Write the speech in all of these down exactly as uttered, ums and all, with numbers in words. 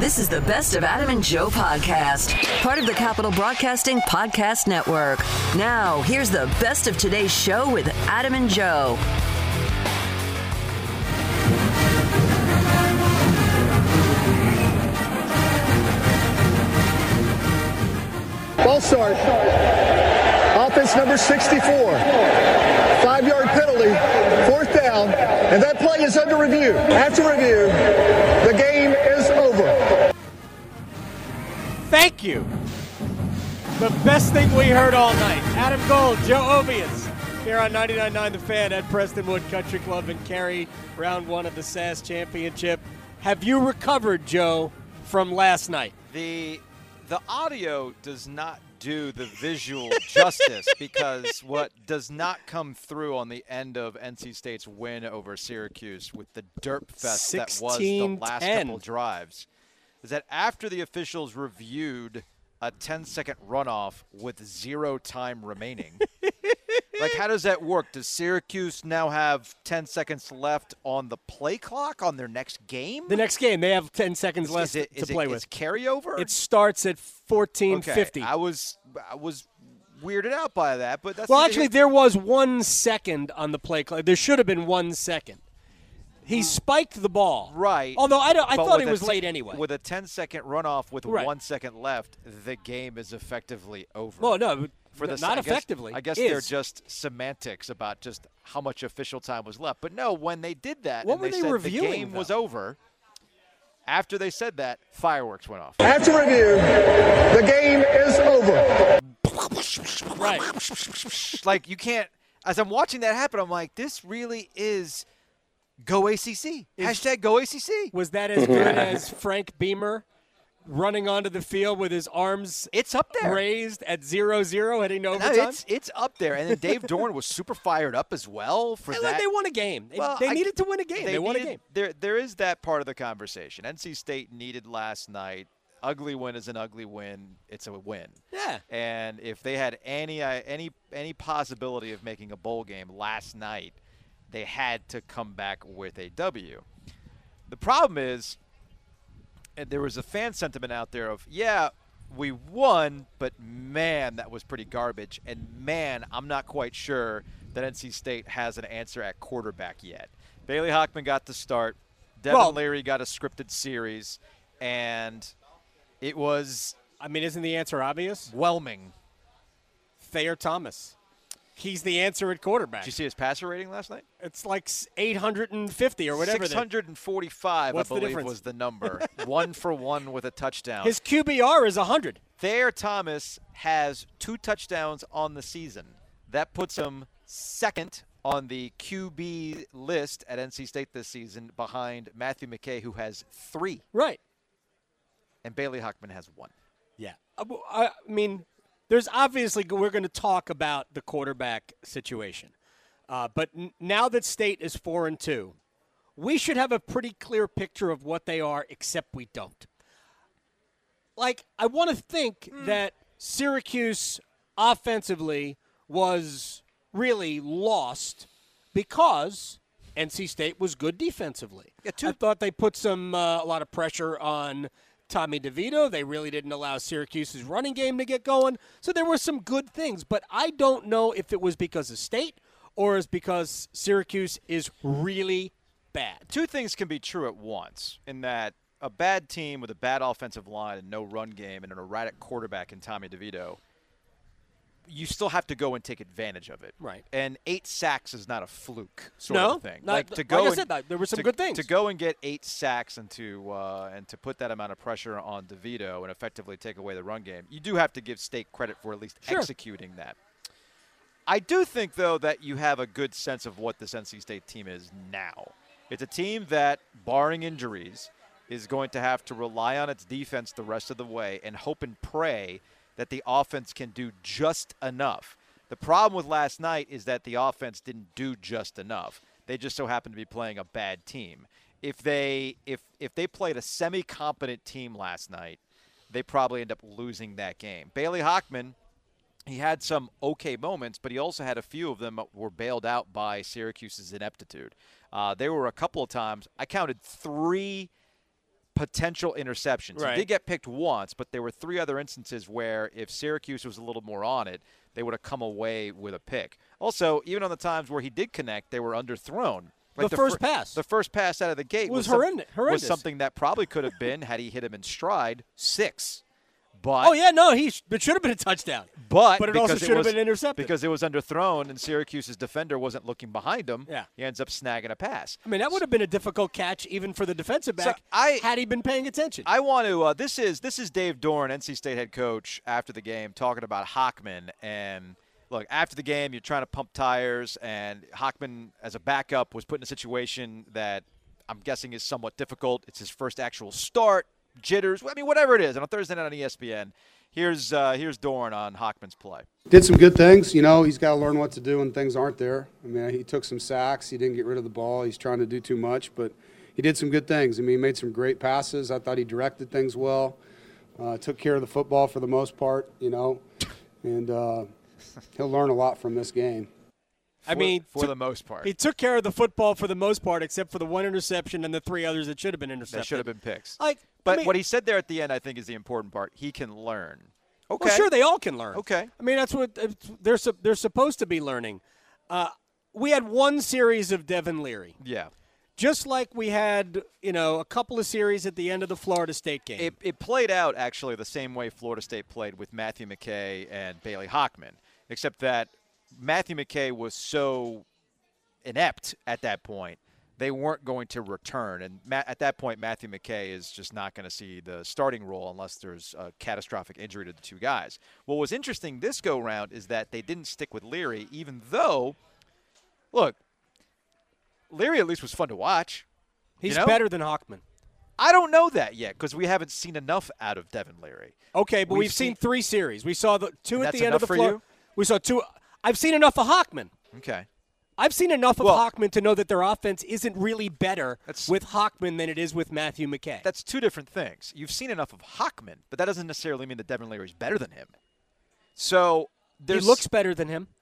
This is the Best of Adam and Joe podcast, part of the Capital Broadcasting Podcast Network. Now, here's the best of today's show with Adam and Joe. Ball start. Offense number sixty-four. Five-yard penalty, fourth down, and that play is under review. After review, the game is over. Thank you. The best thing we heard all night. Adam Gold, Joe Ovies, here on ninety-nine point nine The Fan at Prestonwood Country Club in Cary, round one of the S A S Championship. Have you recovered, Joe, from last night? The the audio does not do the visual justice because what does not come through on the end of N C State's win over Syracuse with the derp fest that was the last couple drives is that after the officials reviewed a ten-second runoff with zero time remaining, like, how does that work? Does Syracuse now have ten seconds left on the play clock on their next game? The next game, they have ten seconds is, left is it, to is play it, with. Is carryover? It starts at fourteen fifty. Okay. I was I was weirded out by that, but that's well, actually, there was one second on the play clock. There should have been one second. He spiked the ball. Right. Although I, don't, I thought he was t- late anyway. With a ten-second runoff with right. one second left, the game is effectively over. Well, no, For the, not I guess, effectively. I guess is. they're just semantics about just how much official time was left. But no, when they did that what and were they, they said reviewing, the game though? was over, after they said that, fireworks went off. After review, the game is over. Right. Like, you can't – as I'm watching that happen, I'm like, this really is – Go A C C. Is, Hashtag Go A C C. Was that as good as Frank Beamer running onto the field with his arms it's up there. raised at zero zero heading to No, overtime? it's, it's up there. And then Dave Dorn was super fired up as well for and that. They won a game. Well, they I, needed to win a game. They, they won needed, a game. There, there is that part of the conversation. N C State needed last night. Ugly win is an ugly win. It's a win. Yeah. And if they had any uh, any any possibility of making a bowl game last night, they had to come back with a W. The problem is, and there was a fan sentiment out there of, yeah, we won, but man, that was pretty garbage. And man, I'm not quite sure that N C State has an answer at quarterback yet. Bailey Hockman got to start. Devin well, Leary got a scripted series. And it was, I mean, isn't the answer obvious? whelming. Thayer Thomas. He's the answer at quarterback. Did you see his passer rating last night? It's like eight hundred fifty or whatever. six hundred forty-five, What's I the believe, difference? was the number. one for one with a touchdown. His Q B R is one hundred. Thayer Thomas has two touchdowns on the season. That puts him second on the Q B list at N C State this season behind Matthew McKay, who has three. Right. And Bailey Hockman has one. Yeah. I mean, there's obviously, we're going to talk about the quarterback situation. Uh, but n- now that State is four and two, we should have a pretty clear picture of what they are, except we don't. Like, I want to think mm. that Syracuse offensively was really lost because N C State was good defensively. Yeah, two- I thought they put some uh, a lot of pressure on Tommy DeVito. They really didn't allow Syracuse's running game to get going. So there were some good things, but I don't know if it was because of State or is because Syracuse is really bad. Two things can be true at once, in that a bad team with a bad offensive line and no run game and an erratic quarterback in Tommy DeVito, you still have to go and take advantage of it. Right. And eight sacks is not a fluke sort no, of thing. Not, like to go like I and, said, there were some to, good things. To go and get eight sacks and to uh, and to put that amount of pressure on DeVito and effectively take away the run game, you do have to give State credit for at least sure. executing that. I do think, though, that you have a good sense of what this N C State team is now. It's a team that, barring injuries, is going to have to rely on its defense the rest of the way and hope and pray that the offense can do just enough. The problem with last night is that the offense didn't do just enough. They just so happened to be playing a bad team. If they if if they played a semi-competent team last night, they probably end up losing that game. Bailey Hockman, he had some okay moments, but he also had a few of them that were bailed out by Syracuse's ineptitude. Uh, there were a couple of times, I counted three potential interceptions. Right. He did get picked once, but there were three other instances where if Syracuse was a little more on it, they would have come away with a pick. Also, even on the times where he did connect, they were underthrown. Like the, the first fir- pass. The first pass out of the gate was, was, some- horrendous, horrendous. was something that probably could have been, had he hit him in stride, six. But oh, yeah, no, he sh- it should have been a touchdown. But, but it also because should have was- been intercepted. Because it was underthrown and Syracuse's defender wasn't looking behind him, Yeah. he ends up snagging a pass. I mean, that would have been a difficult catch even for the defensive back So I- had he been paying attention. I want to. Uh, this is this is Dave Doran, N C State head coach, after the game, talking about Hockman. And look, after the game, you're trying to pump tires, and Hockman, as a backup, was put in a situation that I'm guessing is somewhat difficult. It's his first actual start, jitters. I mean, whatever it is. And on Thursday night on E S P N, here's uh, here's Doran on Hockman's play. Did some good things. You know, he's got to learn what to do when things aren't there. I mean, he took some sacks. He didn't get rid of the ball. He's trying to do too much, but he did some good things. I mean, he made some great passes. I thought he directed things well. Uh, took care of the football for the most part, you know, and uh, he'll learn a lot from this game. I mean, for to- the most part, he took care of the football for the most part, except for the one interception and the three others that should have been intercepted. they should have been picks. Like, But I mean, what he said there at the end, I think, is the important part. He can learn. Okay. Well, sure, they all can learn. Okay. I mean, that's what uh, they're su- they're supposed to be learning. Uh, we had one series of Devin Leary, Yeah. just like we had, you know, a couple of series at the end of the Florida State game. It, it played out actually the same way Florida State played with Matthew McKay and Bailey Hockman, except that Matthew McKay was so inept at that point, they weren't going to return. And Ma- at that point, Matthew McKay is just not going to see the starting role unless there's a catastrophic injury to the two guys. What was interesting this go-round is that they didn't stick with Leary, even though, look, Leary at least was fun to watch. He's you know? better than Hockman. I don't know that yet because we haven't seen enough out of Devin Leary. Okay, but We've we've, seen, seen- three series. We saw the two at That's the end of the enough for Florida. you? We saw two. I've seen enough of Hockman. Okay. I've seen enough of Well- Hockman to know that their offense isn't really better That's- with Hockman than it is with Matthew McKay. That's two different things. You've seen enough of Hockman, but that doesn't necessarily mean that Devin Leary is better than him. So he there's, looks better than him.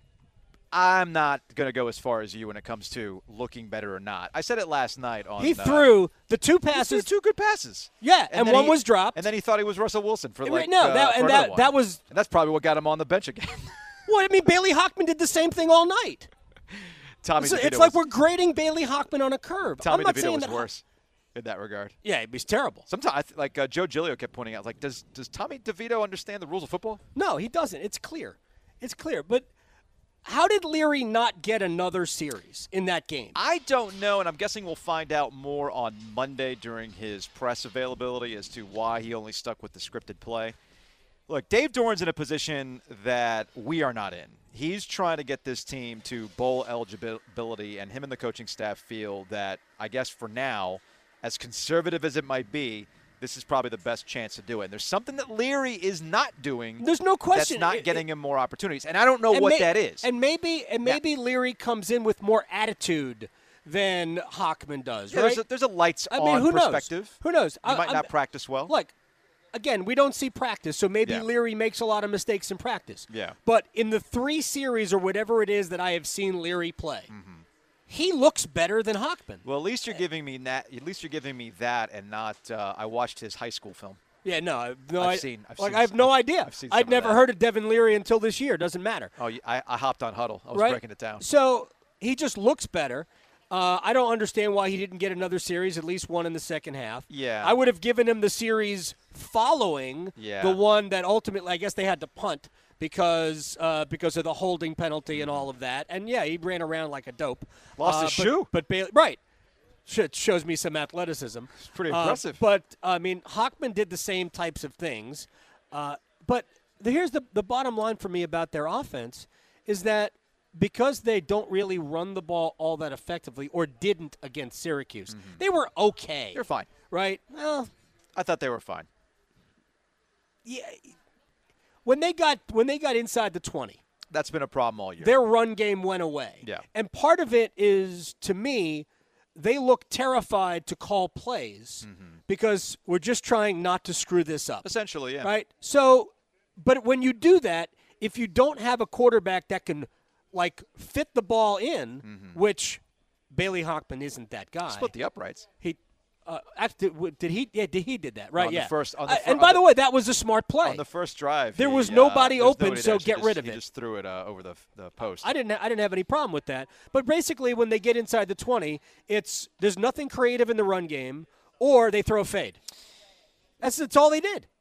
I'm not going to go as far as you when it comes to looking better or not. I said it last night on. He uh, threw the two he threw passes. two good passes. Yeah, and, then one he- was dropped. And then he thought he was Russell Wilson for Right, like no, uh, that- for and another that- one. that was- And that's probably what got him on the bench again. Well, I mean, Bailey Hockman did the same thing all night. Tommy So DeVito it's like was, we're grading Bailey Hockman on a curve. Tommy I'm not DeVito saying was that worse in that regard. Yeah, he's terrible. Sometimes, like uh, Joe Giglio kept pointing out, like, does does Tommy DeVito understand the rules of football? No, he doesn't. It's clear. It's clear. But how did Leary not get another series in that game? I don't know, and I'm guessing we'll find out more on Monday during his press availability as to why he only stuck with the scripted play. Look, Dave Doran's in a position that we are not in. He's trying to get this team to bowl eligibility, and him and the coaching staff feel that, I guess for now, as conservative as it might be, this is probably the best chance to do it. And there's something that Leary is not doing. There's no question. That's not It- getting him more opportunities. And I don't know And what may- that is. And maybe and Yeah. maybe Leary comes in with more attitude than Hockman does, Yeah, right? there's, a, there's a lights I on mean, who perspective. knows? Who knows? You I- might I'm- not practice well. Look, again, we don't see practice, so maybe Yeah. Leary makes a lot of mistakes in practice. Yeah. But in the three series or whatever it is that I have seen Leary play, Mm-hmm. he looks better than Hockman. Well, at least you're giving me that. At least you're giving me that, and not. Uh, I watched his high school film. Yeah, no, I- no, I've I, seen- I've like seen I have some- no I've- idea. I've seen some I'd of never that. heard of Devin Leary until this year. Doesn't matter. Oh, you- I, I hopped on Huddle. I was right? breaking it down. So he just looks better. Uh, I don't understand why he didn't get another series, at least one in the second half. Yeah. I would have given him the series following Yeah. the one that ultimately, I guess they had to punt because uh, because of the holding penalty and all of that. And, yeah, he ran around like a dope. Lost Uh, his but- shoe. But Bailey, right. Sh- shows me some athleticism. It's pretty impressive. but, I mean, Hockman did the same types of things. Uh, but the, here's the, the bottom line for me about their offense is that because they don't really run the ball all that effectively or didn't against Syracuse, they were okay. They're fine. Right? Well, I thought they were fine. yeah. When they got when they got inside the twenty, That's been a problem all year. their run game went away. Yeah. And part of it is, to me, they look terrified to call plays because we're just trying not to screw this up. Essentially, yeah. Right? So, but when you do that, if you don't have a quarterback that can, like, fit the ball in, which Bailey Hockman isn't that guy. Split the uprights. He, Uh, after, did he? Yeah, did he did that right? On yeah. The first, on the fir- I, and by on the, the way, that was a smart play. On the first drive, there he, was uh, nobody there was open, nobody so there, get he rid just, of he it. just threw it uh, over the the post. I didn't. I didn't have any problem with that. But basically, when they get inside the twenty, it's there's nothing creative in the run game, or they throw a fade. That's that's all they did.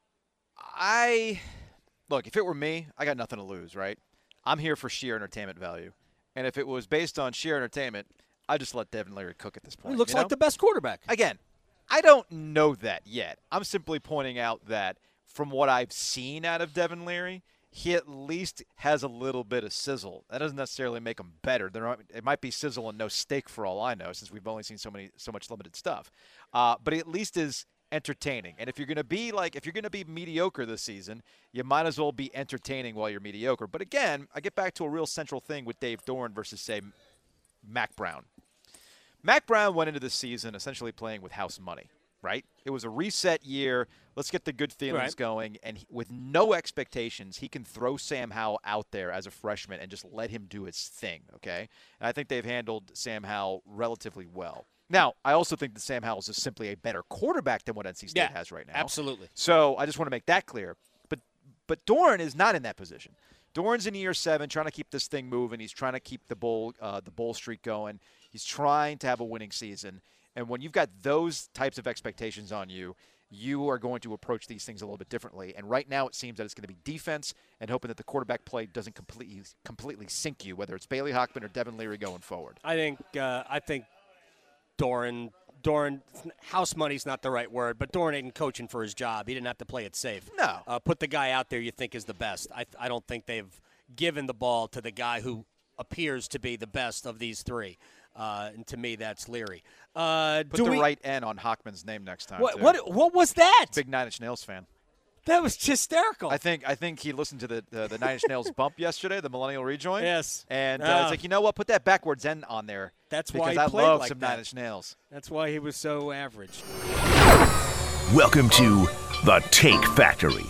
I look. If it were me, I got nothing to lose. Right? I'm here for sheer entertainment value, and if it was based on sheer entertainment, I just let Devin Leary cook at this point. He looks you know? like the best quarterback. Again, I don't know that yet. I'm simply pointing out that from what I've seen out of Devin Leary, he at least has a little bit of sizzle. That doesn't necessarily make him better. There are, it might be sizzle and no steak for all I know, since we've only seen so many, so much limited stuff. Uh, but he at least is entertaining. And if you're going to be like, if you're going to be mediocre this season, you might as well be entertaining while you're mediocre. But again, I get back to a real central thing with Dave Doeren versus, say, Mac Brown. Mac Brown went into the season essentially playing with house money, right? It was a reset year. Let's get the good feelings right. going. And he, with no expectations, he can throw Sam Howell out there as a freshman and just let him do his thing, okay? And I think they've handled Sam Howell relatively well. Now, I also think that Sam Howell is just simply a better quarterback than what N C State yeah, has right now. Absolutely. So I just want to make that clear. But but Doeren is not in that position. Doeren's in year seven, trying to keep this thing moving. He's trying to keep the bowl uh, the bowl streak going. He's trying to have a winning season. And when you've got those types of expectations on you, you are going to approach these things a little bit differently. And right now it seems that it's going to be defense and hoping that the quarterback play doesn't completely completely sink you, whether it's Bailey Hockman or Devin Leary going forward. I think uh, I think Doeren Doeren house money's not the right word, but Doeren ain't coaching for his job. He didn't have to play it safe. No. Uh, put the guy out there you think is the best. I I don't think they've given the ball to the guy who appears to be the best of these three. Uh, and to me, that's Leary. Uh, Put do the we, right N on Hockman's name next time. What too. what what was that? Big Nine Inch Nails fan. That was hysterical. I think I think he listened to the uh, the Nine Inch Nails bump yesterday, the Millennial Rejoin. Yes. And uh, Ah. it's like, you know what? Put that backwards N on there. That's why because he I played love like some that. Nine Inch Nails. That's why he was so average. Welcome to The Take Factory.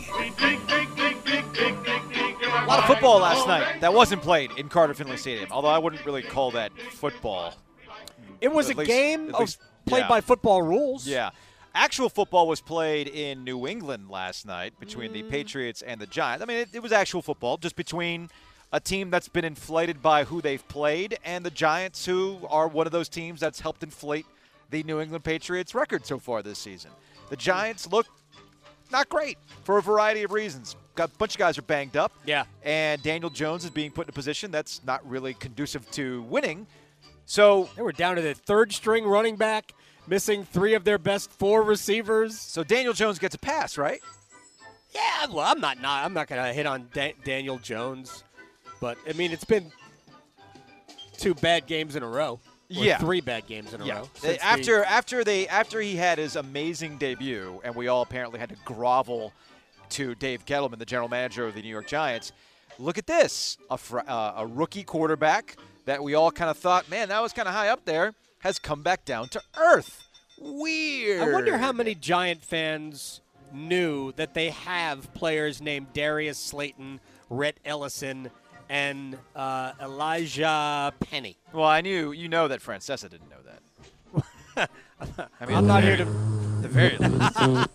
A lot of football last night that wasn't played in Carter Finley Stadium, although I wouldn't really call that football. It was At a least- game at of least- played yeah. by football rules. Yeah. Actual football was played in New England last night between Mm. the Patriots and the Giants. I mean, it, it was actual football, just between a team that's been inflated by who they've played and the Giants, who are one of those teams that's helped inflate the New England Patriots record so far this season. The Giants look not great for a variety of reasons. Got a bunch of guys are banged up. Yeah. And Daniel Jones is being put in a position that's not really conducive to winning. So They were down to the third string running back, missing three of their best four receivers. so Daniel Jones gets a pass, right? Yeah, well, I'm not, not I'm not going to hit on da- Daniel Jones, but I mean it's been two bad games in a row. Or Yeah. three bad games in a Yeah. row. They- since the- after after they after he had his amazing debut, and we all apparently had to grovel to Dave Gettleman, the general manager of the New York Giants. Look at this, a fr- uh, a rookie quarterback that we all kind of thought, man, that was kind of high up there, has come back down to earth. Weird. I wonder how many Giant fans knew that they have players named Darius Slayton, Rhett Ellison, and uh, Elijah Penny. Well, I knew you know that Francesa didn't know that. I mean, I'm not here to. the very least,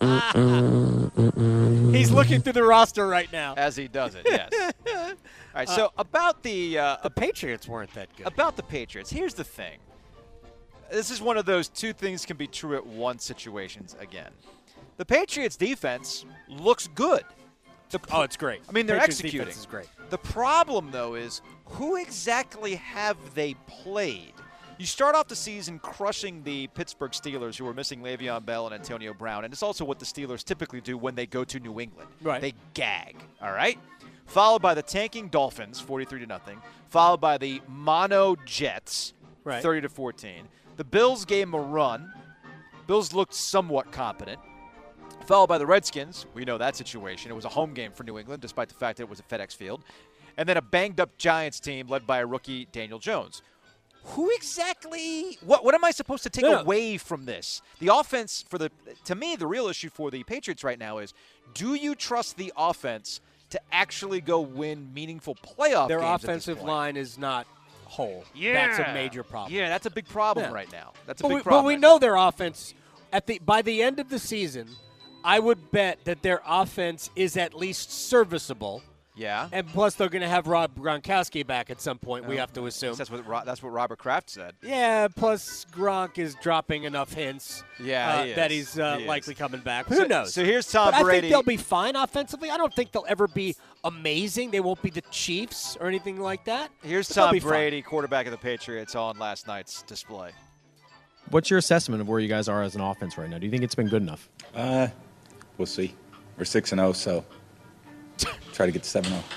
He's looking through the roster right now. as he does it. Yes. All right. So about the uh, The Patriots weren't that good. About the Patriots, here's the thing. This is one of those two things can be true at once situations again. The Patriots defense looks good. The Oh, it's great. I mean, they're Patriots executing. defense is great. The problem, though, is who exactly have they played? You start off the season crushing the Pittsburgh Steelers, who are missing Le'Veon Bell and Antonio Brown, and it's also what the Steelers typically do when they go to New England. Right. They gag, all right? Followed by the tanking Dolphins, forty-three to nothing. Followed by the mono Jets, Right. thirty to fourteen. The Bills gave them a run. Bills looked somewhat competent. Followed by the Redskins. We know that situation. It was a home game for New England, despite the fact that it was a FedEx Field. And then a banged-up Giants team led by a rookie, Daniel Jones. Who exactly – what what am I supposed to take No, no. away from this? The offense for the – to me, the real issue for the Patriots right now is, do you trust the offense to actually go win meaningful playoff Their games at this offensive point? line is not whole. Yeah. That's a major problem. Yeah, that's a big problem Yeah. right now. That's a But big we, problem. but we right know their offense at the by the end of the season, I would bet that their offense is at least serviceable. Yeah. And plus, they're going to have Rob Gronkowski back at some point, we have to assume. That's what, Ro- that's what Robert Kraft said. Yeah, plus Gronk is dropping enough hints Yeah, uh, he is. that he's uh, He likely is. coming back. So- Who knows? so here's Tom but I Brady. think they'll be fine offensively. I don't think they'll ever be amazing. They won't be the Chiefs or anything like that. Here's but they'll Tom be fine. Brady, quarterback of the Patriots, on last night's display. What's your assessment of where you guys are as an offense right now? Do you think it's been good enough? Uh, we'll see. We're six and zero, so try to get to seven zero.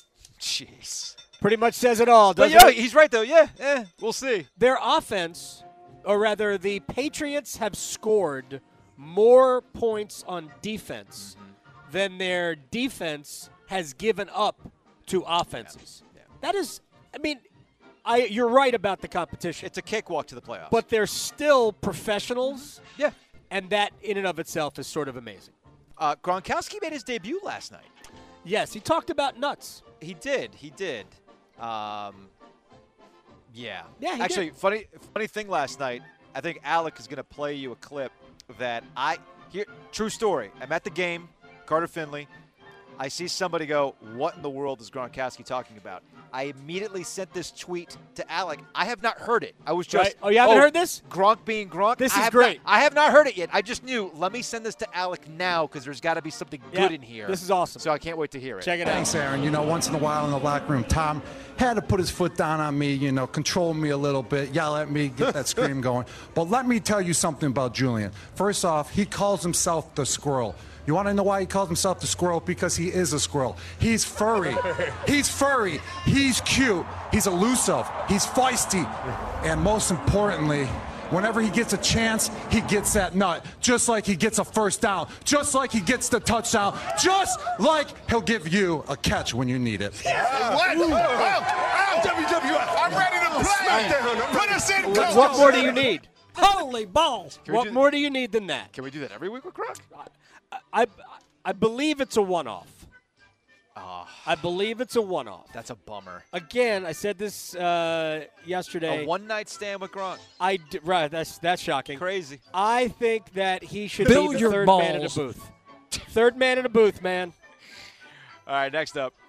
Jeez. Pretty much says it all, But doesn't yeah, it? he's right though. Yeah, yeah, we'll see. Their offense, or rather the Patriots have scored more points on defense Mm-hmm. than their defense has given up to offenses. Yeah, yeah. That is, I mean, I you're right about the competition. It's a cakewalk to the playoffs. But they're still professionals, yeah, and that in and of itself is sort of amazing. uh, Gronkowski made his debut last night. Yes, he talked about nuts. He did. He did. Um, yeah. Yeah, he Actually, did. funny funny thing last night, I think Alec is going to play you a clip that I here true story. I'm at the game, Carter Finley. I see somebody go, "What in the world is Gronkowski talking about?" I immediately sent this tweet to Alec. I have not heard it. I was just, Right. Oh, you haven't heard this? Gronk being Gronk. This I is have great. Not, I have not heard it yet. I just knew. Let me send this to Alec now because there's got to be something Yeah, good in here. this is awesome. So I can't wait to hear it. Check it out. Thanks, Aaron. You know, once in a while in the locker room, Tom had to put his foot down on me, you know, control me a little bit, yell at me, get that scream going. But let me tell you something about Julian. First off, he calls himself the squirrel. You want to know why he calls himself the squirrel? Because he is a squirrel. He's furry. He's furry. He's cute. He's elusive. He's feisty. And most importantly, whenever he gets a chance, he gets that nut. Just like he gets a first down. Just like he gets the touchdown. Just like he'll give you a catch when you need it. What? Oh, oh, W W F. I'm ready to play. Put us in, coach. What more do you need? Holy balls. Can we What do- more do you need than that? Can we do that every week with Gronk? I, I believe it's a one-off. Ah, I believe it's a one-off. that's a bummer. Again, I said this uh, yesterday. A one-night stand with Gronk. I d- right. That's that's shocking. Crazy. I think that he should Bill be the your third man in the balls. booth. Third man in the booth, man. All right, next up.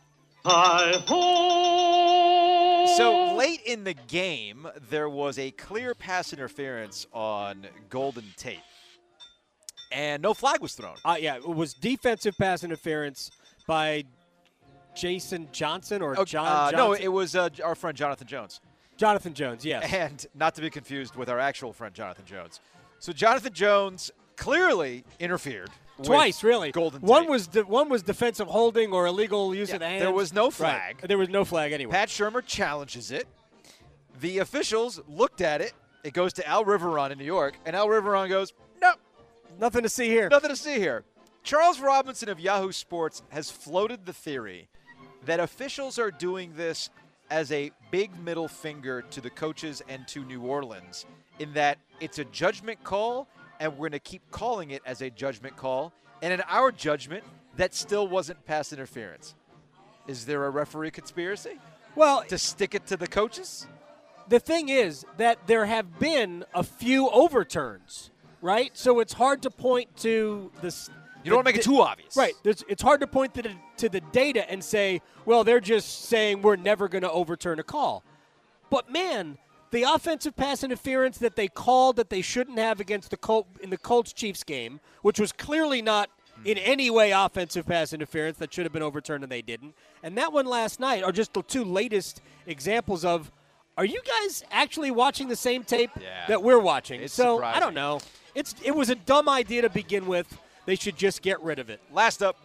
So late in the game, there was a clear pass interference on Golden Tate, and no flag was thrown. Uh, yeah, it was defensive pass interference by Jason Johnson or Oh, John uh, Johnson. no, it was uh, our friend Jonathan Jones. Jonathan Jones, yes. And not to be confused with our actual friend Jonathan Jones. So Jonathan Jones clearly interfered Twice, with really. Golden one Tate. was de- one was defensive holding or illegal use Yeah, of the hands. there was no Right. flag. There was no flag anyway. Pat Shurmur challenges it. The officials looked at it. It goes to Al Riveron in New York, and Al Riveron goes, "No, Nothing to see here. nothing to see here." Charles Robinson of Yahoo Sports has floated the theory that officials are doing this as a big middle finger to the coaches and to New Orleans, in that it's a judgment call, and we're going to keep calling it as a judgment call. And in our judgment, that still wasn't pass interference. Is there a referee conspiracy Well, to stick it to the coaches? the thing is that there have been a few overturns, right? So it's hard to point to this. You don't want to make it too obvious. Right. There's, it's hard to point to the, to the data and say, well, they're just saying we're never going to overturn a call. But, man, the offensive pass interference that they called that they shouldn't have against the Col- in the Colts-Chiefs game, which was clearly not in any way offensive pass interference that should have been overturned and they didn't, and that one last night are just the two latest examples of, are you guys actually watching the same tape Yeah. that we're watching? It's so, surprising. I don't know. It's It was a dumb idea to begin with. They should just get rid of it. Last up.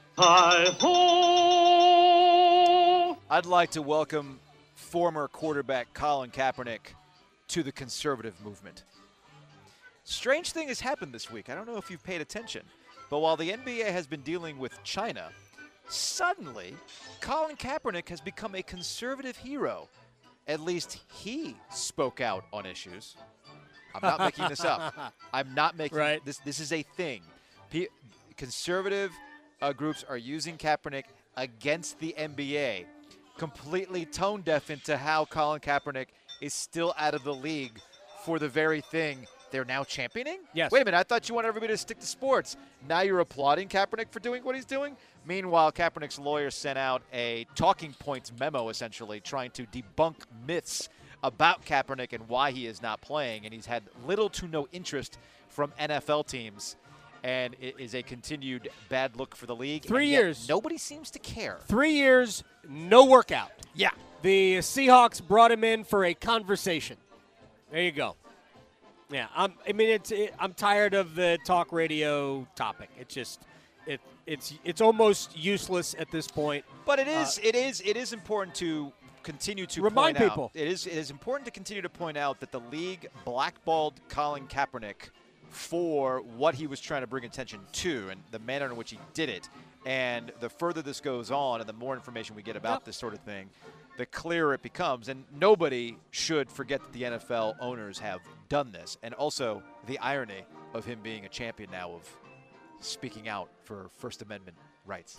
I'd like to welcome former quarterback Colin Kaepernick to the conservative movement. Strange thing has happened this week. I don't know if you've paid attention, but while the N B A has been dealing with China, suddenly Colin Kaepernick has become a conservative hero. At least he spoke out on issues. I'm not making this up. I'm not making Right. this. This is a thing. P- conservative uh, groups are using Kaepernick against the N B A, completely tone deaf into how Colin Kaepernick is still out of the league for the very thing they're now championing? Yes. Wait a minute, I thought you wanted everybody to stick to sports. Now you're applauding Kaepernick for doing what he's doing? Meanwhile, Kaepernick's lawyer sent out a talking points memo, essentially, trying to debunk myths about Kaepernick and why he is not playing, and he's had little to no interest from N F L teams, and it is a continued bad look for the league. Three and yet years. Nobody seems to care. Three years, no workout. Yeah. The Seahawks brought him in for a conversation. There you go. Yeah, I'm, I mean, it's. It, I'm tired of the talk radio topic. It's just, it, it's, it's almost useless at this point. But it is, Uh, it is, it is important to continue to remind point people. Out, it is, it is important to continue to point out that the league blackballed Colin Kaepernick for what he was trying to bring attention to and the manner in which he did it. And the further this goes on, and the more information we get about Yep. this sort of thing, the clearer it becomes. And nobody should forget that the N F L owners have done this. And also the irony of him being a champion now of speaking out for First Amendment rights.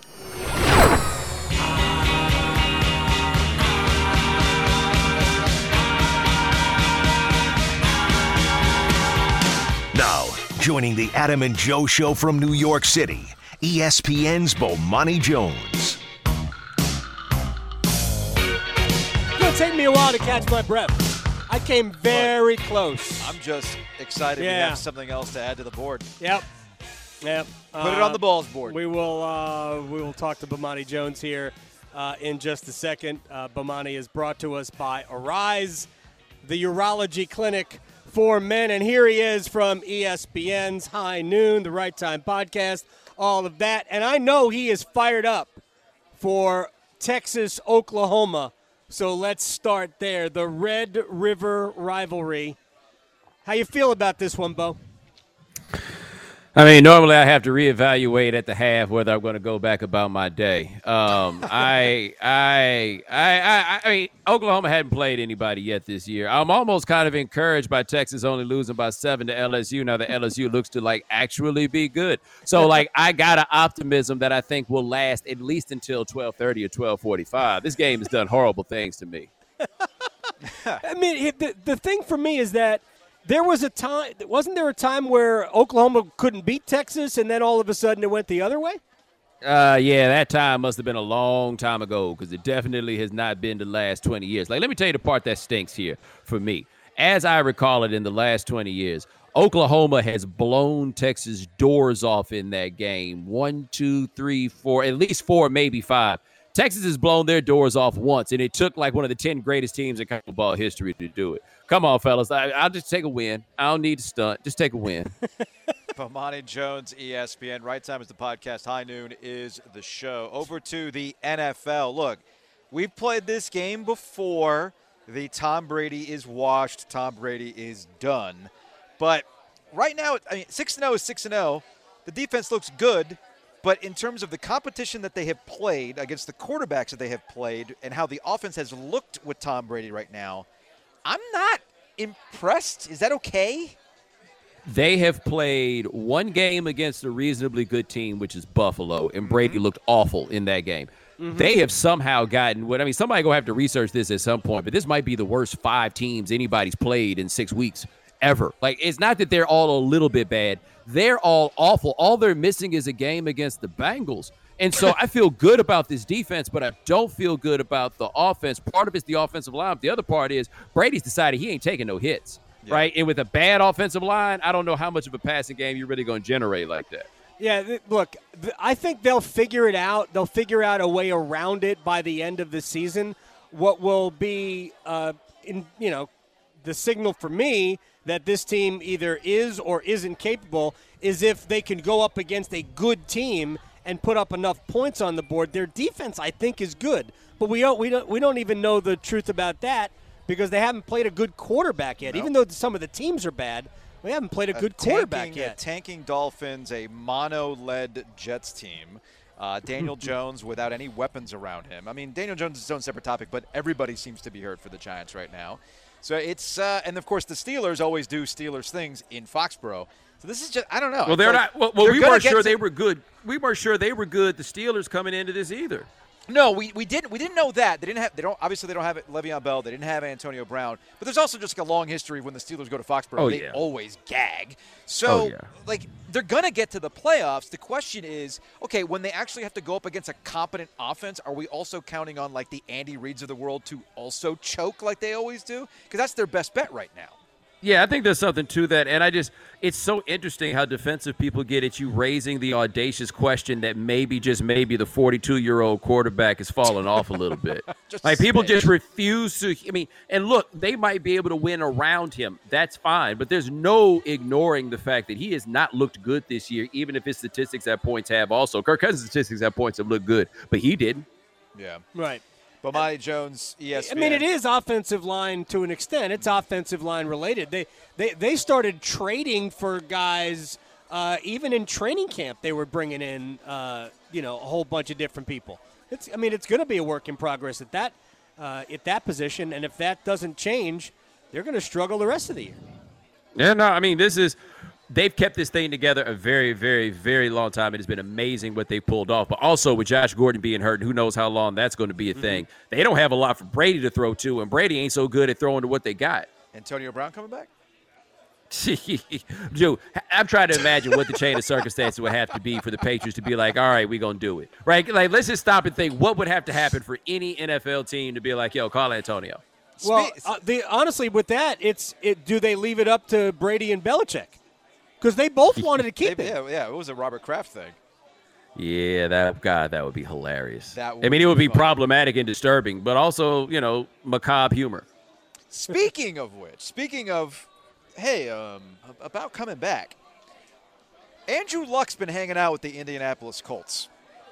Now, joining the Adam and Joe Show from New York City, E S P N's Bomani Jones. It's going to take me a while to catch my breath. I came very close. I'm just excited Yeah. we have something else to add to the board. Yep. Yep. Put it on the balls board. We will uh, we will talk to Bomani Jones here uh, in just a second. Uh, Bomani is brought to us by Arise, the urology clinic for men. And here he is from E S P N's High Noon, the Right Time podcast, all of that. And I know he is fired up for Texas, Oklahoma. So let's start there. The Red River rivalry. How you feel about this one, Bo? I mean, normally I have to reevaluate at the half whether I'm going to go back about my day. Um, I, I, I, I, I mean, Oklahoma hadn't played anybody yet this year. I'm almost kind of encouraged by Texas only losing by seven to L S U. Now the L S U looks to like actually be good. So like I got an optimism that I think will last at least until twelve thirty or twelve forty-five. This game has done horrible things to me. I mean, it, the the thing for me is that. There was a time, wasn't there a time where Oklahoma couldn't beat Texas, and then all of a sudden it went the other way? Uh, yeah, that time must have been a long time ago because it definitely has not been the last twenty years. Like, let me tell you the part that stinks here for me. As I recall it in the last twenty years, Oklahoma has blown Texas doors off in that game. One, two, three, four, at least four, maybe five. Texas has blown their doors off once, and it took like one of the ten greatest teams in college ball history to do it. Come on, fellas. I, I'll just take a win. I don't need to stunt. Just take a win. Bomani Jones, E S P N. Right Time is the podcast. High Noon is the show. Over to the N F L. Look, we've played this game before. The Tom Brady is washed. Tom Brady is done. But right now, I mean, six and oh is six and oh. The defense looks good. But in terms of the competition that they have played against the quarterbacks that they have played and how the offense has looked with Tom Brady right now, I'm not impressed. Is that okay? They have played one game against a reasonably good team, which is Buffalo, and Brady looked awful in that game. Mm-hmm. They have somehow gotten what I mean, somebody going to have to research this at some point, but this might be the worst five teams anybody's played in six weeks ever. Like, it's not that they're all a little bit bad. They're all awful. All they're missing is a game against the Bengals. And so I feel good about this defense, but I don't feel good about the offense. Part of it's the offensive line. The other part is Brady's decided he ain't taking no hits, yeah. right? And with a bad offensive line, I don't know how much of a passing game you're really going to generate like that. Yeah, th- look, th- I think they'll figure it out. They'll figure out a way around it by the end of the season. What will be, uh, in you know, the signal for me that this team either is or isn't capable is if they can go up against a good team and put up enough points on the board. Their defense, I think, is good, but we don't we don't we don't even know the truth about that because they haven't played a good quarterback yet. Nope. Even though some of the teams are bad, we haven't played a good a quarterback tanking, yet. A tanking Dolphins, a mono-led Jets team. Uh, Daniel Jones without any weapons around him. I mean, Daniel Jones is his own separate topic, but everybody seems to be hurt for the Giants right now. So it's uh, – and, of course, the Steelers always do Steelers things in Foxborough. So this is just – I don't know. Well, they're like not well, – well, we weren't sure to, they were good. We weren't sure they were good, the Steelers, coming into this either. No, we, we didn't we didn't know that. They didn't have they don't obviously they don't have Le'Veon Bell, they didn't have Antonio Brown. But there's also just like a long history when the Steelers go to Foxborough, Oh, they yeah. always gag. So Oh, yeah. like they're gonna get to the playoffs. The question is, okay, when they actually have to go up against a competent offense, are we also counting on like the Andy Reids of the world to also choke like they always do? Because that's their best bet right now. Yeah, I think there's something to that. And I just, it's so interesting how defensive people get at you raising the audacious question that maybe, just maybe, the forty-two-year-old quarterback has fallen off a little bit. Like, people just refuse to, I mean, and look, they might be able to win around him. That's fine. But there's no ignoring the fact that he has not looked good this year, even if his statistics at points have also. Kirk Cousins' statistics at points have looked good, but he didn't. Yeah. Right. Bomani Jones, E S P N. I mean, it is offensive line to an extent. It's offensive line related. They they, they started trading for guys, uh, even in training camp. They were bringing in, uh, you know, a whole bunch of different people. It's I mean, it's going to be a work in progress at that uh, at that position, and if that doesn't change, they're going to struggle the rest of the year. Yeah, no, I mean, this is – they've kept this thing together a very, very, very long time. It has been amazing what they pulled off. But also with Josh Gordon being hurt, who knows how long that's going to be a thing. Mm-hmm. They don't have a lot for Brady to throw to, and Brady ain't so good at throwing to what they got. Antonio Brown coming back? Joe, I'm trying to imagine what the chain of circumstances would have to be for the Patriots to be like, all right, we're going to do it. Right? Like, let's just stop and think what would have to happen for any N F L team to be like, yo, call Antonio. Well, uh, the, honestly, with that, it's it. Do they leave it up to Brady and Belichick? Because they both wanted to keep they, it. Yeah, yeah, it was a Robert Kraft thing. Yeah, that God, that would be hilarious. That would I mean, it would be fun. problematic and disturbing, but also, you know, macabre humor. Speaking of which, speaking of, hey, um, about coming back, Andrew Luck's been hanging out with the Indianapolis Colts.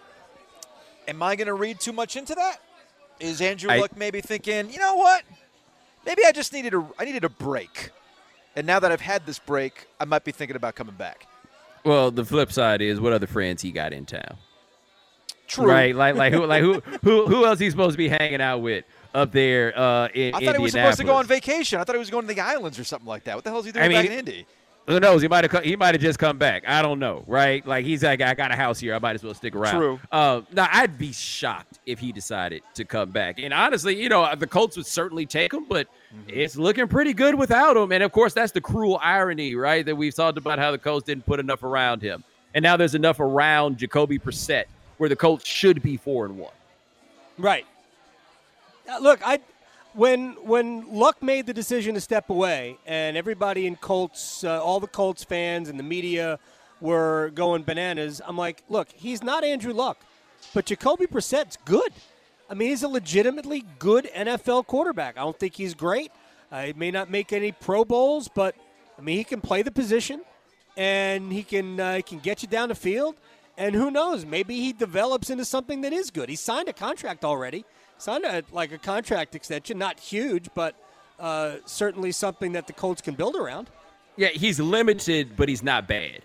Am I going to read too much into that? Is Andrew I, Luck maybe thinking, you know what? Maybe I just needed a, I needed a break. And now that I've had this break, I might be thinking about coming back. Well, the flip side is what other friends he got in town. True. Right? Like, like who, like who, who, who else he's supposed to be hanging out with up there uh, in I thought he was supposed to go on vacation. I thought he was going to the islands or something like that. What the hell is he doing I mean, back in Indy? Who knows? He might have he might have just come back. I don't know, right? Like he's like, I got a house here. I might as well stick around. True. Uh, now I'd be shocked if he decided to come back. And honestly, you know, the Colts would certainly take him, but mm-hmm. it's looking pretty good without him. And of course, that's the cruel irony, right? That we've talked about how the Colts didn't put enough around him, and now there's enough around Jacoby Brissett where the Colts should be four and one. Right. Uh, look, I. When when Luck made the decision to step away, and everybody in Colts, uh, all the Colts fans and the media were going bananas, I'm like, look, he's not Andrew Luck, but Jacoby Brissett's good. I mean, he's a legitimately good N F L quarterback. I don't think he's great. Uh, he may not make any Pro Bowls, but, I mean, he can play the position, and he can uh, he can get you down the field, and who knows, maybe he develops into something that is good. He signed a contract already. Signed a, like a contract extension, not huge, but uh, certainly something that the Colts can build around. Yeah, he's limited, but he's not bad.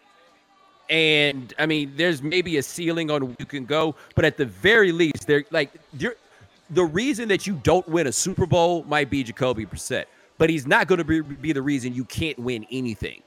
And I mean, there's maybe a ceiling on where you can go, but at the very least, they're like you're, the reason that you don't win a Super Bowl might be Jacoby Brissett, but he's not going to be, be the reason you can't win anything.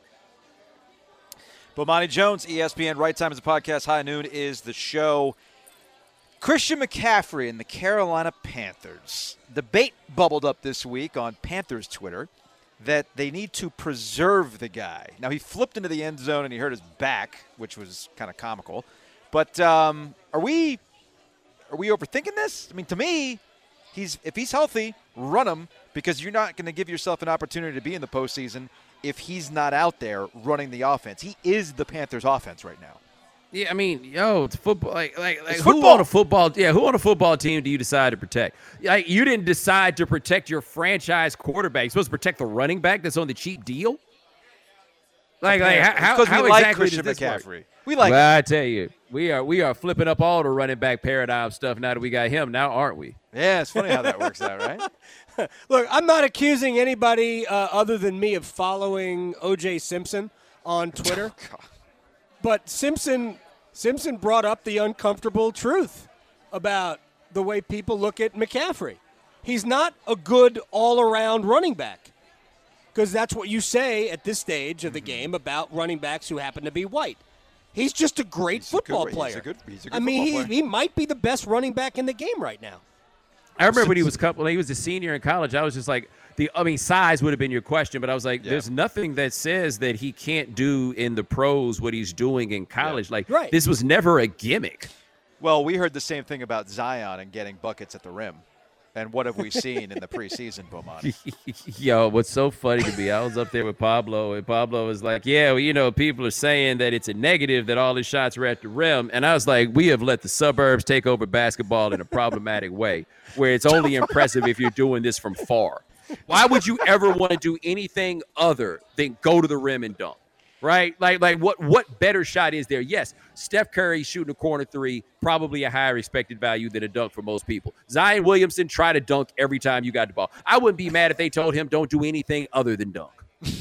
Bomani Jones, E S P N. Right Time is a podcast. High Noon is the show. Christian McCaffrey and the Carolina Panthers. Debate bubbled up this week on Panthers Twitter that they need to preserve the guy. Now, he flipped into the end zone and he hurt his back, which was kind of comical. But um, are we are we overthinking this? I mean, to me, he's if he's healthy, run him, because you're not going to give yourself an opportunity to be in the postseason if he's not out there running the offense. He is the Panthers' offense right now. Yeah, I mean, yo, it's football. Like, like, like it's who football. on a football? Yeah, who on a football team do you decide to protect? Like, you didn't decide to protect your franchise quarterback. You're supposed to protect the running back that's on the cheap deal. Like, like how, because how we like exactly Christian does this McCaffrey. work? We like. Well, I tell you, we are we are flipping up all the running back paradigm stuff now that we got him. Now, aren't we? Yeah, it's funny how that works out, right? Look, I'm not accusing anybody uh, other than me of following O J Simpson on Twitter, Oh, but Simpson. Simpson brought up the uncomfortable truth about the way people look at McCaffrey. He's not a good all-around running back, because that's what you say at this stage of the game about running backs who happen to be white. He's just a great he's football a good, player. He's a good, he's a good I mean, he, player. he might be the best running back in the game right now. I remember when he was couple, when he was a senior in college. I was just like, the I mean, size would have been your question, but I was like, Yeah. there's nothing that says that he can't do in the pros what he's doing in college. Yeah. Like, Right. this was never a gimmick. Well, we heard the same thing about Zion and getting buckets at the rim. And what have we seen in the preseason, Bomani? Yo, what's so funny to me, I was up there with Pablo, and Pablo was like, yeah, well, you know, people are saying that it's a negative that all his shots were at the rim. And I was like, we have let the suburbs take over basketball in a problematic way, where it's only impressive if you're doing this from far. Why would you ever want to do anything other than go to the rim and dunk? Right? Like, like what what better shot is there? Yes, Steph Curry shooting a corner three, probably a higher expected value than a dunk for most people. Zion Williamson try to dunk every time you got the ball. I wouldn't be mad if they told him don't do anything other than dunk.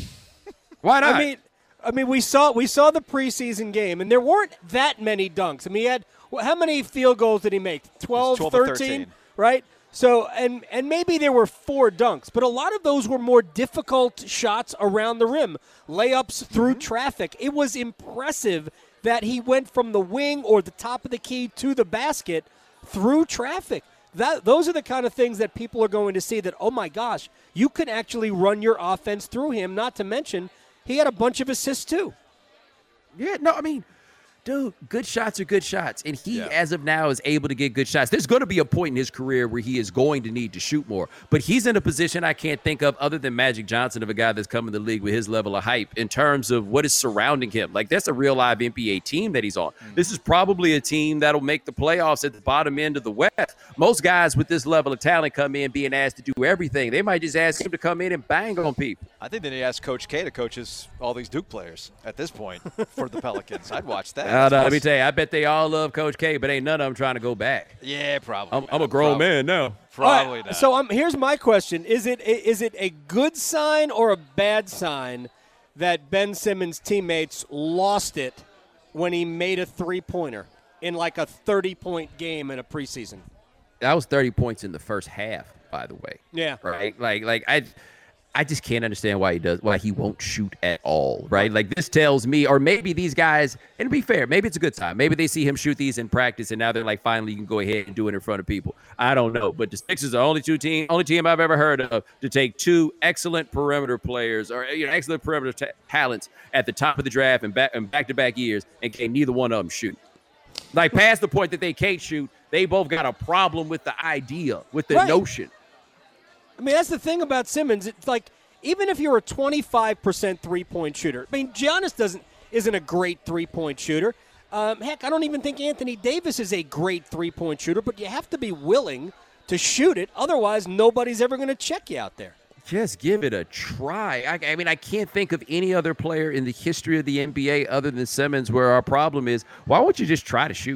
Why not? I mean, I mean, we saw we saw the preseason game, and there weren't that many dunks. I mean, he had how many field goals did he make? twelve, twelve or thirteen, thirteen. right? So, and and maybe there were four dunks, but a lot of those were more difficult shots around the rim, layups through Mm-hmm. traffic. It was impressive that he went from the wing or the top of the key to the basket through traffic. That those are the kind of things that people are going to see that, oh my gosh, you can actually run your offense through him, not to mention he had a bunch of assists too. Yeah, no, I mean, dude, good shots are good shots. And he, Yeah. as of now, is able to get good shots. There's going to be a point in his career where he is going to need to shoot more. But he's in a position I can't think of other than Magic Johnson, of a guy that's come in the league with his level of hype in terms of what is surrounding him. Like, that's a real live N B A team that he's on. Mm. This is probably a team that'll make the playoffs at the bottom end of the West. Most guys with this level of talent come in being asked to do everything. They might just ask him to come in and bang on people. I think they need to ask Coach K to coach his, all these Duke players at this point for the Pelicans. I'd watch that. Uh, no, let me tell you, I bet they all love Coach K, but ain't none of them trying to go back. Yeah, probably. I'm, not. I'm a grown Probably. man now. Probably All right, not. So um, here's my question: Is it is it a good sign or a bad sign that Ben Simmons' teammates lost it when he made a three-pointer in like a thirty-point game in a preseason? That was thirty points in the first half, by the way. Yeah. Right? Like, like I, I just can't understand why he does, why he won't shoot at all. Right? Like, this tells me, or maybe these guys, and to be fair, maybe it's a good time. Maybe they see him shoot these in practice, and now they're like, finally, you can go ahead and do it in front of people. I don't know, but the Sixers are the only two team, only team I've ever heard of to take two excellent perimeter players, or you know, excellent perimeter ta- talents at the top of the draft and back and back-to-back years, and can neither one of them shoot. Like, past the point that they can't shoot, they both got a problem with the idea, with the Right. notion. I mean, that's the thing about Simmons. It's like, even if you're a twenty-five percent three-point shooter, I mean, Giannis doesn't isn't a great three-point shooter. Um, heck, I don't even think Anthony Davis is a great three-point shooter, but you have to be willing to shoot it. Otherwise, nobody's ever going to check you out there. Just give it a try. I, I mean, I can't think of any other player in the history of the N B A other than Simmons where our problem is, why won't you just try to shoot?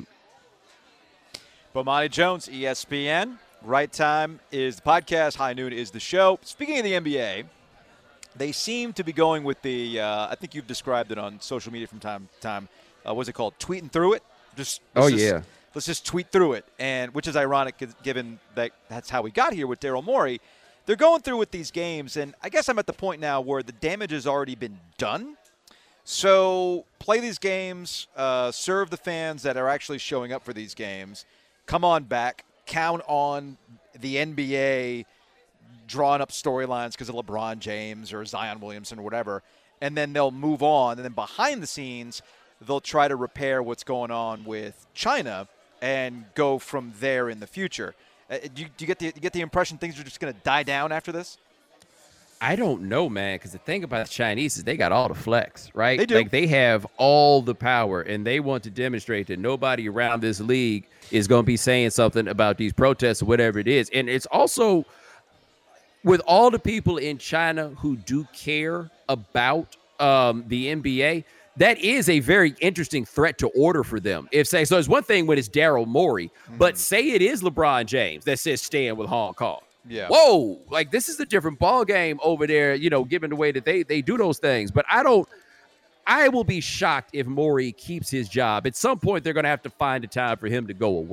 Bomani Jones, E S P N. Right time is the podcast. High noon is the show. Speaking of the N B A, they seem to be going with the, uh, I think you've described it on social media from time to time. Uh, what's it called? Tweeting through it? Just Oh, just- yeah. Let's just tweet through it, and which is ironic given that that's how we got here with Daryl Morey. They're going through with these games, and I guess I'm at the point now where the damage has already been done. So play these games, uh, serve the fans that are actually showing up for these games. Come on back. Count on the N B A drawing up storylines because of LeBron James or Zion Williamson or whatever, and then they'll move on. And then behind the scenes, they'll try to repair what's going on with China and go from there in the future. Uh, do, you, do you get the you get the impression things are just going to die down after this? I don't know, man, because the thing about the Chinese is they got all the flex, right? They do. Like, they have all the power, and they want to demonstrate that nobody around this league is going to be saying something about these protests or whatever it is. And it's also, with all the people in China who do care about um, the N B A, that is a very interesting threat to order for them. If say so, it's one thing when it's Daryl Morey, Mm-hmm. but say it is LeBron James that says stand with Hong Kong. Yeah. Whoa, like this is a different ball game over there, you know, given the way that they they do those things. But I don't, I will be shocked if Morey keeps his job. At some point, they're going to have to find a time for him to go away.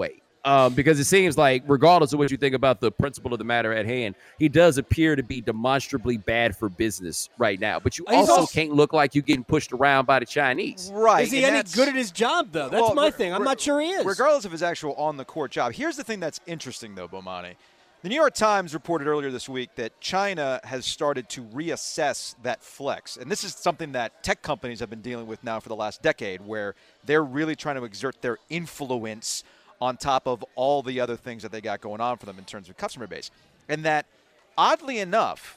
Um, because it seems like, regardless of what you think about the principle of the matter at hand, he does appear to be demonstrably bad for business right now. But you He's also, also can't look like you're getting pushed around by the Chinese. Right. Is he any good at his job, though? That's Well, my re- thing. I'm re- not sure he is. Regardless of his actual on-the-court job. Here's the thing that's interesting, though, Bomani. The New York Times reported earlier this week that China has started to reassess that flex. And this is something that tech companies have been dealing with now for the last decade, where they're really trying to exert their influence on top of all the other things that they got going on for them in terms of customer base. And that, oddly enough,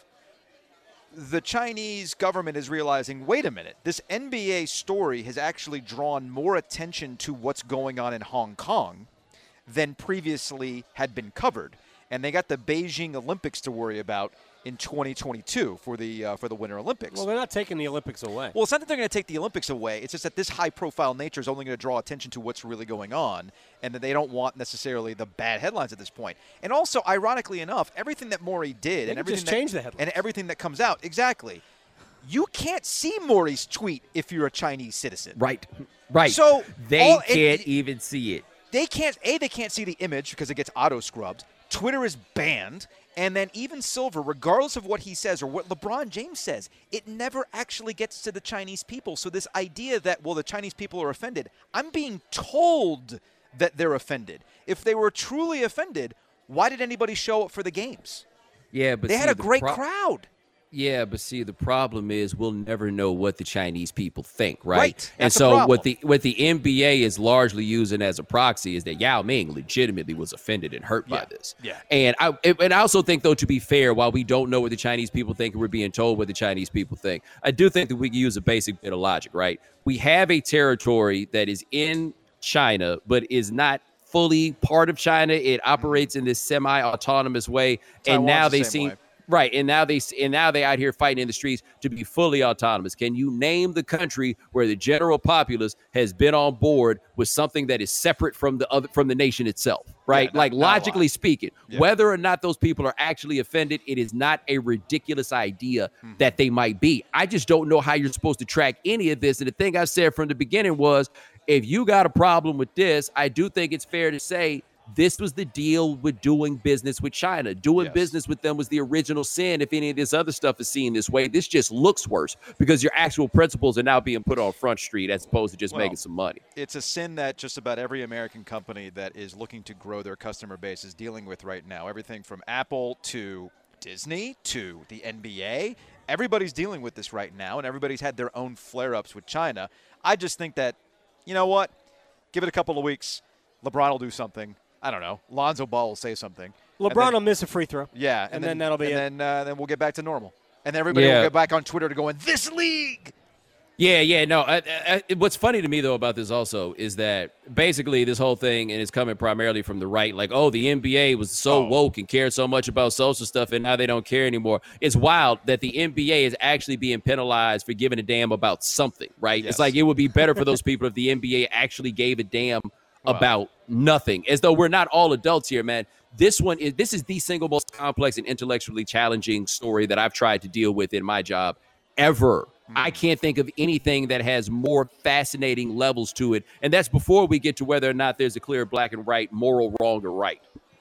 the Chinese government is realizing, wait a minute, this N B A story has actually drawn more attention to what's going on in Hong Kong than previously had been covered. And they got the Beijing Olympics to worry about in twenty twenty-two for the uh, for the Winter Olympics. Well, they're not taking the Olympics away. Well, it's not that they're going to take the Olympics away. It's just that this high-profile nature is only going to draw attention to what's really going on, and that they don't want necessarily the bad headlines at this point. And also, ironically enough, everything that Maury did They and could everything just that, change the headlines. and everything that comes out, exactly, you can't see Maury's tweet if you're a Chinese citizen. Right. Right. So they all- can't it- even see it. They can't, A, they can't see the image because it gets auto-scrubbed. Twitter is banned. And then even Silver, regardless of what he says or what LeBron James says, it never actually gets to the Chinese people. So this idea that, well, the Chinese people are offended, I'm being told that they're offended. If they were truly offended, why did anybody show up for the games? Yeah, but They see, had a the great pro- crowd. Yeah, but see, the problem is we'll never know what the Chinese people think, right? Right, And that's the so problem. what the what the N B A is largely using as a proxy is that Yao Ming legitimately was offended and hurt by Yeah, this. yeah. And I and I also think, though, to be fair, while we don't know what the Chinese people think and we're being told what the Chinese people think, I do think that we can use a basic bit of logic, right? We have a territory that is in China but is not fully part of China. It operates in this semi-autonomous way, and Taiwan's now the they same seem way. right. And now they and now they out here fighting in the streets to be fully autonomous. Can you name the country where the general populace has been on board with something that is separate from the other from the nation itself? Right, Yeah, not- like not a logically lot. speaking, Yeah. whether or not those people are actually offended, it is not a ridiculous idea Hmm. that they might be. I just don't know how you're supposed to track any of this. And the thing I said from the beginning was, if you got a problem with this, I do think it's fair to say this was the deal with doing business with China. Doing Yes. business with them was the original sin. If any of this other stuff is seen this way, this just looks worse because your actual principles are now being put on Front Street as opposed to just Well, making some money. It's a sin that just about every American company that is looking to grow their customer base is dealing with right now. Everything from Apple to Disney to the N B A. Everybody's dealing with this right now, and everybody's had their own flare-ups with China. I just think that, you know what? Give it a couple of weeks. LeBron will do something. I don't know. Lonzo Ball will say something. And LeBron then- will miss a free throw. Yeah, and, and, then, that'll be and it. then uh, then we'll get back to normal. And then everybody Yeah. will get back on Twitter to go in this league. Yeah, yeah, no. I, I, what's funny to me, though, about this also is that basically this whole thing, and it's coming primarily from the right, like, oh, the N B A was so Oh. woke and cared so much about social stuff, and now they don't care anymore. It's wild that the N B A is actually being penalized for giving a damn about something, right? Yes. It's like it would be better for those people if the N B A actually gave a damn about nothing, as though we're not all adults here, man. This one is this is the single most complex and intellectually challenging story that I've tried to deal with in my job ever. I can't think of anything that has more fascinating levels to it. And that's before we get to whether or not there's a clear black and white, moral wrong or right.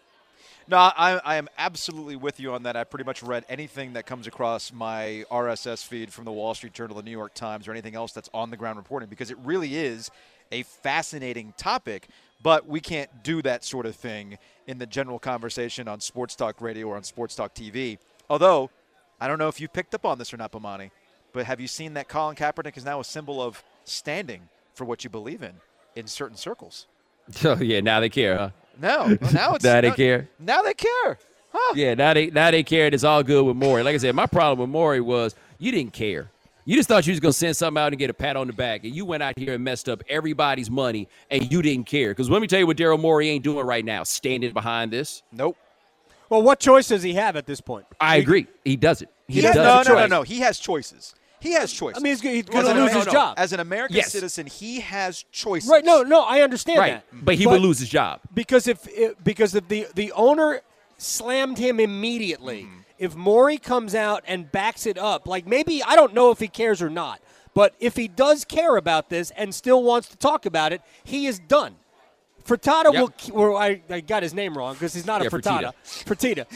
No, I, I am absolutely with you on that. I pretty much read anything that comes across my R S S feed from the Wall Street Journal, the New York Times, or anything else that's on the ground reporting, because it really is a fascinating topic. But we can't do that sort of thing in the general conversation on Sports Talk Radio or on Sports Talk T V. Although, I don't know if you picked up on this or not, Bomani, but have you seen that Colin Kaepernick is now a symbol of standing for what you believe in in certain circles? Oh, yeah, now they care, huh? No, now it's Now they now- care. Now they care. Huh. Yeah, now they now they care. It's all good with Maury. Like I said, my problem with Maury was you didn't care. You just thought you was going to send something out and get a pat on the back, and you went out here and messed up everybody's money, and you didn't care. Because let me tell you what Daryl Morey ain't doing right now, standing behind this. Nope. Well, what choice does he have at this point? I agree. He doesn't. He, He has, doesn't. no, no, no, Choice. no. He has choices. He has choices. I mean, he's, he's Well, going to no, lose no, his no. job. As an American Yes. citizen, he has choices. Right? No, no, I understand Right, that. but he would lose his job. because if it, because if the the owner slammed him immediately, Mm-hmm. if Maury comes out and backs it up, like maybe I don't know if he cares or not, but if he does care about this and still wants to talk about it, he is done. Furtada Yep. will. Or I, I got his name wrong because he's not Yeah, a Furtada. Furtita.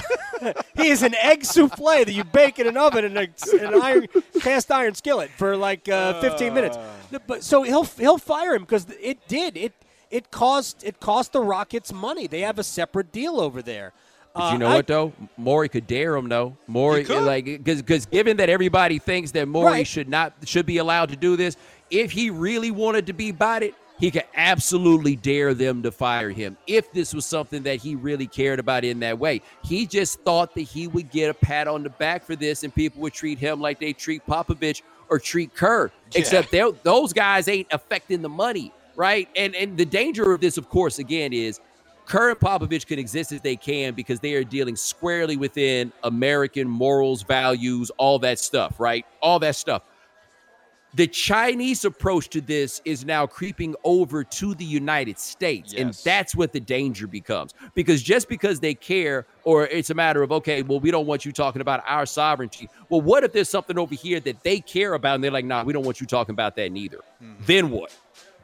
He is an egg souffle that you bake in an oven in, a, in an iron cast iron skillet for like uh, fifteen minutes. But so he'll he'll fire him because it did it it cost it cost the Rockets money. They have a separate deal over there. But you know uh, what, though? Morey could dare him, though. Morey, like, because given that everybody thinks that Morey Right. should not should be allowed to do this, if he really wanted to be about it, he could absolutely dare them to fire him if this was something that he really cared about in that way. He just thought that he would get a pat on the back for this and people would treat him like they treat Popovich or treat Kerr, Yeah. except they'll- those guys ain't affecting the money, right? And and the danger of this, of course, again, is Kerr and Popovich can exist as they can because they are dealing squarely within American morals, values, all that stuff, right? All that stuff. The Chinese approach to this is now creeping over to the United States, and Yes. that's what the danger becomes. Because just because they care, or it's a matter of, okay, well, we don't want you talking about our sovereignty. Well, what if there's something over here that they care about, and they're like, nah, we don't want you talking about that neither. Mm-hmm. Then what?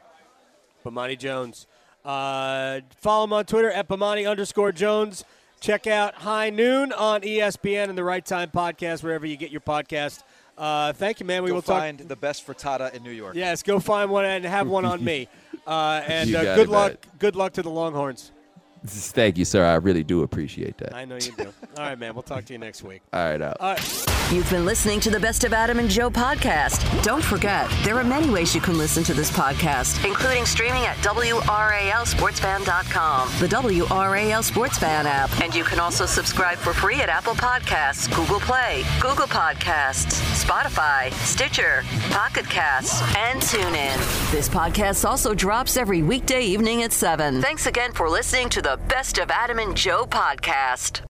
Bomani Jones. Uh, follow him on Twitter at Bomani underscore Jones. Check out High Noon on E S P N and the Right Time Podcast, wherever you get your podcast. Uh, thank you, man. We Go will find talk. the best frittata in New York. Yes, go find one and have one on me. Uh, and You uh, got good it, luck. man. Good luck to the Longhorns. Thank you, sir. I really do appreciate that. I know you do. All right, man. We'll talk to you next week. All right, out. All right. You've been listening to the Best of Adam and Joe podcast. Don't forget, there are many ways you can listen to this podcast, including streaming at W R A L sports fan dot com, the W R A L Sports Fan app, and you can also subscribe for free at Apple Podcasts, Google Play, Google Podcasts, Spotify, Stitcher, Pocket Casts, and TuneIn. This podcast also drops every weekday evening at seven. Thanks again for listening to the Best of Adam and Joe podcast.